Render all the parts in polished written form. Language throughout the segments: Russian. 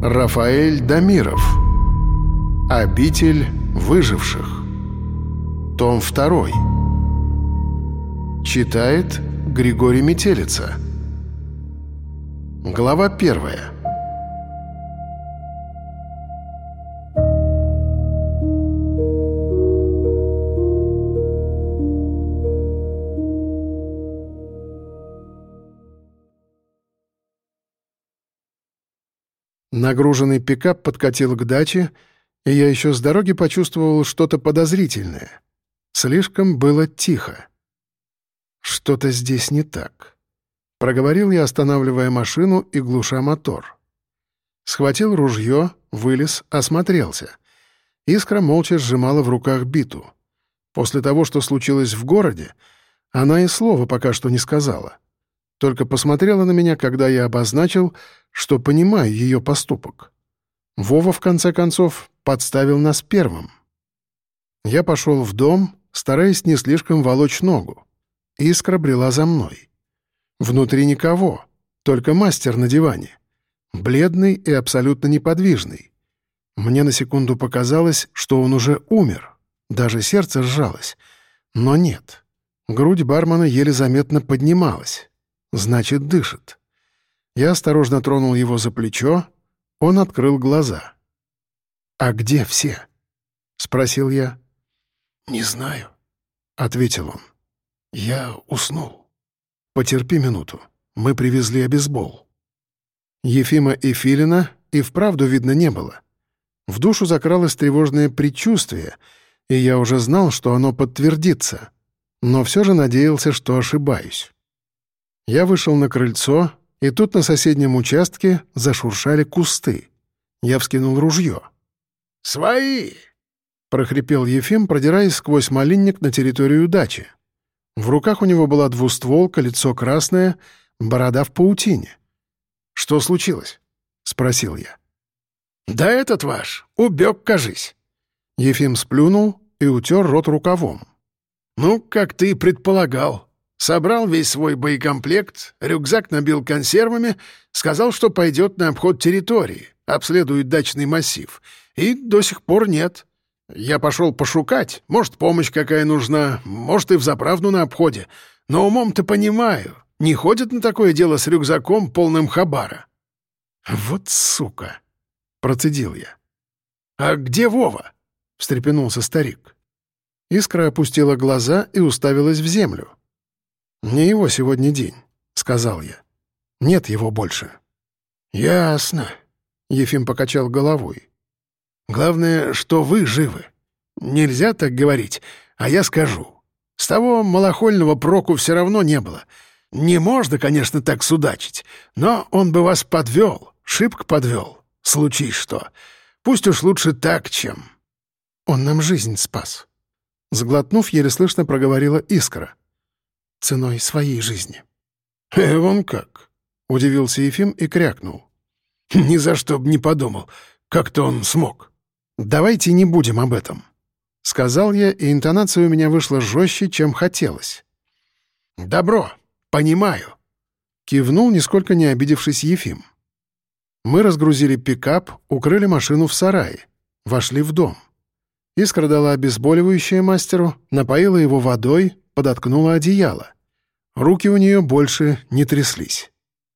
Рафаэль Дамиров. Обитель выживших. Том 2. Читает Григорий Метелица. Глава 1. Нагруженный пикап подкатил к даче, и я еще с дороги почувствовал что-то подозрительное. Слишком было тихо. Что-то здесь не так. Проговорил я, останавливая машину и глуша мотор. Схватил ружье, вылез, осмотрелся. Искра молча сжимала в руках биту. После того, что случилось в городе, она и слова пока что не сказала. Только посмотрела на меня, когда я обозначил, что понимаю ее поступок. Вова, в конце концов, подставил нас первым. Я пошел в дом, стараясь не слишком волочь ногу. Искра брела за мной. Внутри никого, только мастер на диване. Бледный и абсолютно неподвижный. Мне на секунду показалось, что он уже умер. Даже сердце сжалось. Но нет. Грудь бармена еле заметно поднималась. Значит, дышит. Я осторожно тронул его за плечо. Он открыл глаза. «А где все?» — спросил я. «Не знаю», — ответил он. «Я уснул. Потерпи минуту. Мы привезли обезбол». Ефима и Филина и вправду видно не было. В душу закралось тревожное предчувствие, и я уже знал, что оно подтвердится, но все же надеялся, что ошибаюсь. Я вышел на крыльцо, и тут на соседнем участке зашуршали кусты. Я вскинул ружье. «Свои!» — прохрипел Ефим, продираясь сквозь малинник на территорию дачи. В руках у него была двустволка, лицо красное, борода в паутине. «Что случилось?» — спросил я. «Да этот ваш, убег, кажись». Ефим сплюнул и утер рот рукавом. «Ну, как ты и предполагал. Собрал весь свой боекомплект, рюкзак набил консервами, сказал, что пойдет на обход территории, обследует дачный массив. И до сих пор нет. Я пошел пошукать, может, помощь какая нужна, может, и взаправду на обходе. Но умом-то понимаю, не ходит на такое дело с рюкзаком, полным хабара». «Вот сука!» — процедил я. «А где Вова?» — встрепенулся старик. Искра опустила глаза и уставилась в землю. «Не его сегодня день», — сказал я. «Нет его больше». «Ясно», — Ефим покачал головой. «Главное, что вы живы. Нельзя так говорить, а я скажу. С того малохольного проку все равно не было. Не можно, конечно, так судачить, но он бы вас подвел, шибко подвел. Случись что. Пусть уж лучше так, чем...» «Он нам жизнь спас», — сглотнув, еле слышно проговорила Искра. «Ценой своей жизни». «Вон как», — удивился Ефим и крякнул. «Ни за что б не подумал, как-то он смог». «Давайте не будем об этом», — сказал я, и интонация у меня вышла жестче, чем хотелось. «Добро, понимаю», — кивнул, нисколько не обидевшись Ефим. Мы разгрузили пикап, укрыли машину в сарае, вошли в дом. Искра дала обезболивающее мастеру, напоила его водой, подоткнула одеяло. Руки у нее больше не тряслись.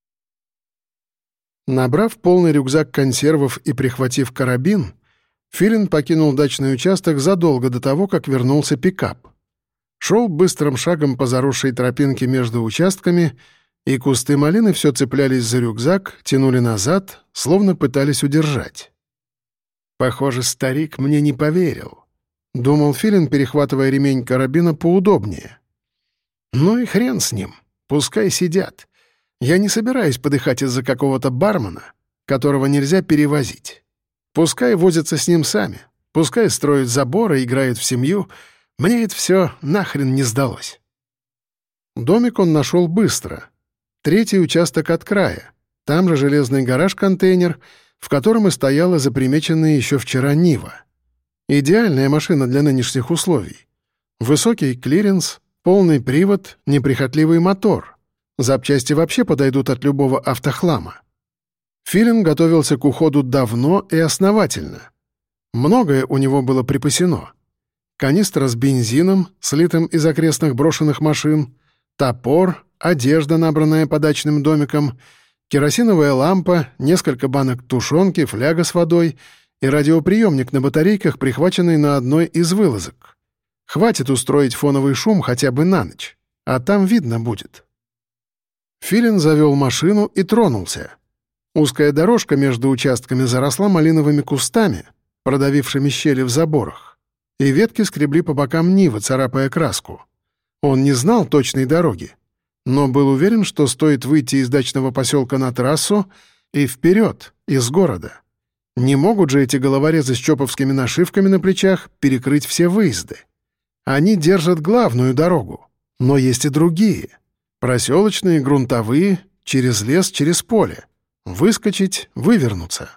Набрав полный рюкзак консервов и прихватив карабин, Филин покинул дачный участок задолго до того, как вернулся пикап. Шел быстрым шагом по заросшей тропинке между участками, и кусты малины все цеплялись за рюкзак, тянули назад, словно пытались удержать. «Похоже, старик мне не поверил», — думал Филин, перехватывая ремень карабина поудобнее. «Ну и хрен с ним, пускай сидят. Я не собираюсь подыхать из-за какого-то бармена, которого нельзя перевозить. Пускай возятся с ним сами, пускай строят заборы, играют в семью. Мне это все нахрен не сдалось». Домик он нашел быстро. 3-й участок от края. Там же железный гараж-контейнер, в котором и стояла запримеченная еще вчера Нива. Идеальная машина для нынешних условий. Высокий клиренс, полный привод, неприхотливый мотор. Запчасти вообще подойдут от любого автохлама. Филин готовился к уходу давно и основательно. Многое у него было припасено. Канистра с бензином, слитым из окрестных брошенных машин, топор, одежда, набранная по дачным домикам, керосиновая лампа, несколько банок тушенки, фляга с водой и радиоприемник на батарейках, прихваченный на одной из вылазок. Хватит устроить фоновый шум хотя бы на ночь, а там видно будет. Филин завел машину и тронулся. Узкая дорожка между участками заросла малиновыми кустами, продавившими щели в заборах, и ветки скребли по бокам Нивы, царапая краску. Он не знал точной дороги, но был уверен, что стоит выйти из дачного поселка на трассу и вперед, из города. Не могут же эти головорезы с чоповскими нашивками на плечах перекрыть все выезды. Они держат главную дорогу, но есть и другие. Проселочные, грунтовые, через лес, через поле. Выскочить, вывернуться.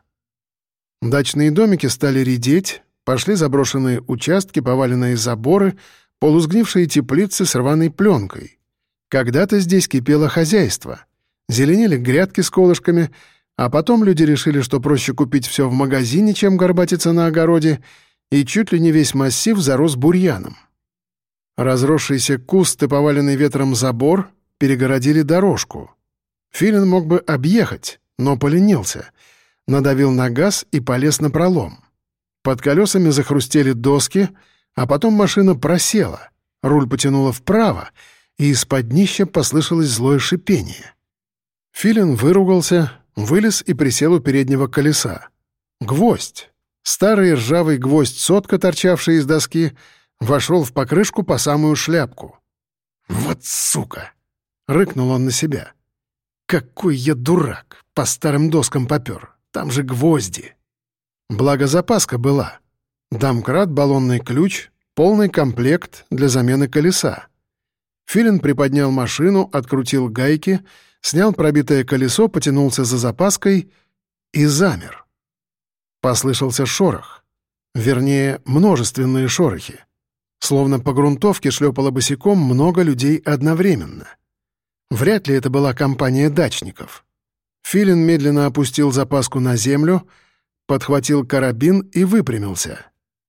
Дачные домики стали редеть, пошли заброшенные участки, поваленные заборы, полусгнившие теплицы с рваной пленкой. Когда-то здесь кипело хозяйство. Зеленели грядки с колышками, а потом люди решили, что проще купить все в магазине, чем горбатиться на огороде, и чуть ли не весь массив зарос бурьяном. Разросшийся куст и поваленный ветром забор перегородили дорожку. Филин мог бы объехать, но поленился. Надавил на газ и полез на пролом. Под колесами захрустели доски, а потом машина просела, руль потянуло вправо, и из-под днища послышалось злое шипение. Филин выругался, вылез и присел у переднего колеса. Гвоздь. Старый ржавый гвоздь-сотка, торчавший из доски, вошел в покрышку по самую шляпку. «Вот сука!» — рыкнул он на себя. «Какой я дурак! По старым доскам попер. Там же гвозди!» Благо запаска была. Домкрат, баллонный ключ, полный комплект для замены колеса. Филин приподнял машину, открутил гайки, снял пробитое колесо, потянулся за запаской и замер. Послышался шорох. Вернее, множественные шорохи. Словно по грунтовке шлепало босиком много людей одновременно. Вряд ли это была компания дачников. Филин медленно опустил запаску на землю, подхватил карабин и выпрямился.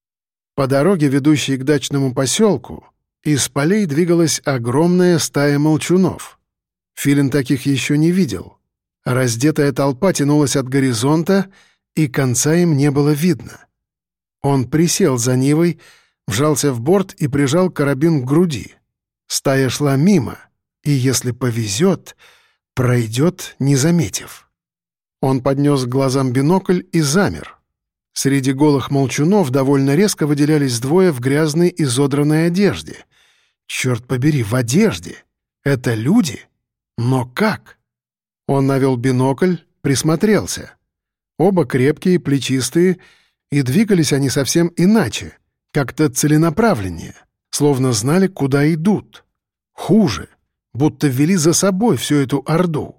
По дороге, ведущей к дачному поселку, из полей двигалась огромная стая молчунов. Филин таких еще не видел. Раздетая толпа тянулась от горизонта, и конца им не было видно. Он присел за Нивой, вжался в борт и прижал карабин к груди. Стая шла мимо, и, если повезет, пройдет, не заметив. Он поднес к глазам бинокль и замер. Среди голых молчунов довольно резко выделялись двое в грязной изодранной одежде. Черт побери, в одежде! Это люди? Но как? Он навел бинокль, присмотрелся. Оба крепкие, плечистые, и двигались они совсем иначе, как-то целенаправленнее, словно знали, куда идут. Хуже, будто вели за собой всю эту орду.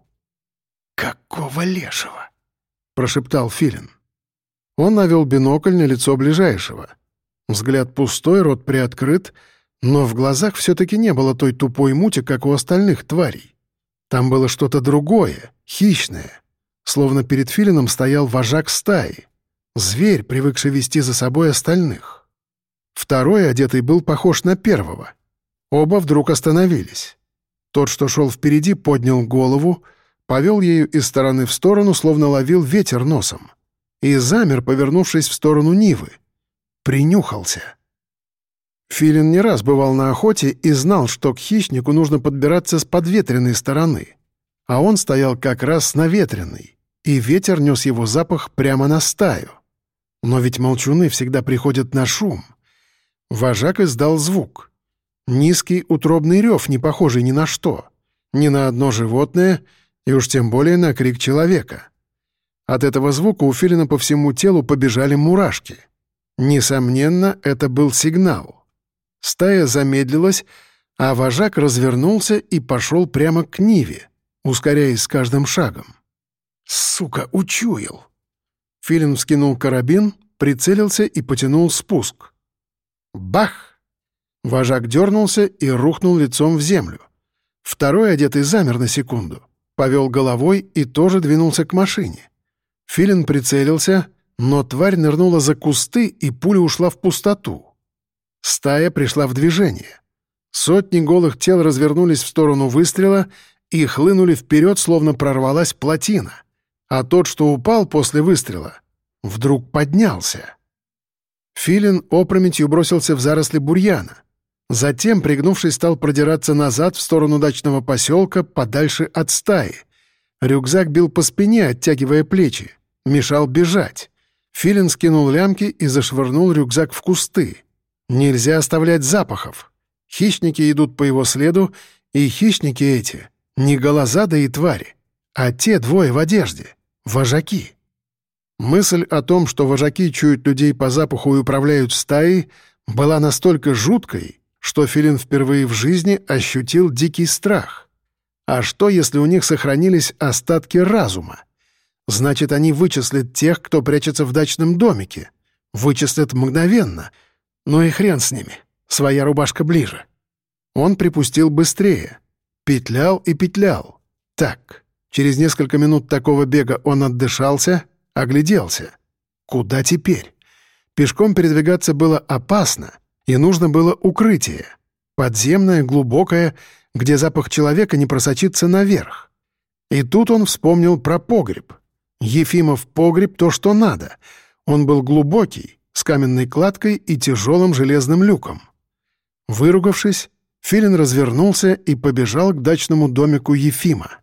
«Какого лешего?» — прошептал Филин. Он навел бинокль на лицо ближайшего. Взгляд пустой, рот приоткрыт, но в глазах все-таки не было той тупой мути, как у остальных тварей. Там было что-то другое, хищное. Словно перед Филином стоял вожак стаи. Зверь, привыкший вести за собой остальных. Второй, одетый, был похож на первого. Оба вдруг остановились. Тот, что шел впереди, поднял голову, повел ею из стороны в сторону, словно ловил ветер носом, и замер, повернувшись в сторону Нивы. Принюхался. Филин не раз бывал на охоте и знал, что к хищнику нужно подбираться с подветренной стороны. А он стоял как раз с наветренной, и ветер нес его запах прямо на стаю. Но ведь молчуны всегда приходят на шум. Вожак издал звук. Низкий утробный рев, не похожий ни на что. Ни на одно животное, и уж тем более на крик человека. От этого звука у Филина по всему телу побежали мурашки. Несомненно, это был сигнал. Стая замедлилась, а вожак развернулся и пошел прямо к Ниве, ускоряясь с каждым шагом. «Сука, учуял!» Филин вскинул карабин, прицелился и потянул спуск. Бах! Вожак дернулся и рухнул лицом в землю. Второй, одетый, замер на секунду, повел головой и тоже двинулся к машине. Филин прицелился, но тварь нырнула за кусты, и пуля ушла в пустоту. Стая пришла в движение. Сотни голых тел развернулись в сторону выстрела и хлынули вперед, словно прорвалась плотина. А тот, что упал после выстрела, вдруг поднялся. Филин опрометью бросился в заросли бурьяна. Затем, пригнувшись, стал продираться назад в сторону дачного поселка, подальше от стаи. Рюкзак бил по спине, оттягивая плечи. Мешал бежать. Филин скинул лямки и зашвырнул рюкзак в кусты. Нельзя оставлять запахов. Хищники идут по его следу, и хищники эти — не голозадые твари, а те двое в одежде — вожаки. Мысль о том, что вожаки чуют людей по запаху и управляют стаей, была настолько жуткой, что Филин впервые в жизни ощутил дикий страх. А что, если у них сохранились остатки разума? Значит, они вычислят тех, кто прячется в дачном домике. Вычислят мгновенно. Ну и хрен с ними. Своя рубашка ближе. Он припустил быстрее. Петлял и петлял. Так, через несколько минут такого бега он отдышался, огляделся. Куда теперь? Пешком передвигаться было опасно, и нужно было укрытие. Подземное, глубокое, где запах человека не просочится наверх. И тут он вспомнил про погреб. Ефимов погреб — то, что надо. Он был глубокий, с каменной кладкой и тяжелым железным люком. Выругавшись, Филин развернулся и побежал к дачному домику Ефима.